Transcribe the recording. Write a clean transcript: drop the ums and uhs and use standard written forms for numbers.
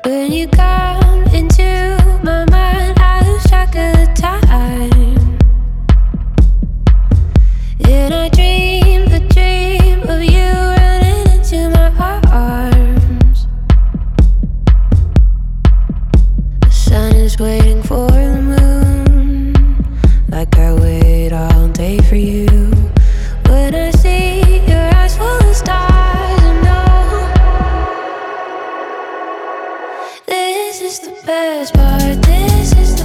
When you come into my mind, I lose track of time. And I dream the dream of you running into my arms. The sun is waiting for the moon, like I wait all day for you. When I see your eyes full of stars, I know this is the best part. This is